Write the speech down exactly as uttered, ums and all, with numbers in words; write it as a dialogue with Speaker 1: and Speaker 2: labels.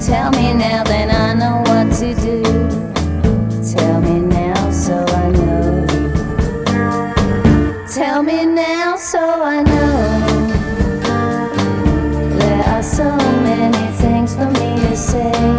Speaker 1: Tell me now, then I know what to do. Tell me now so I know. Tell me now so I know. There are so many things for me to say.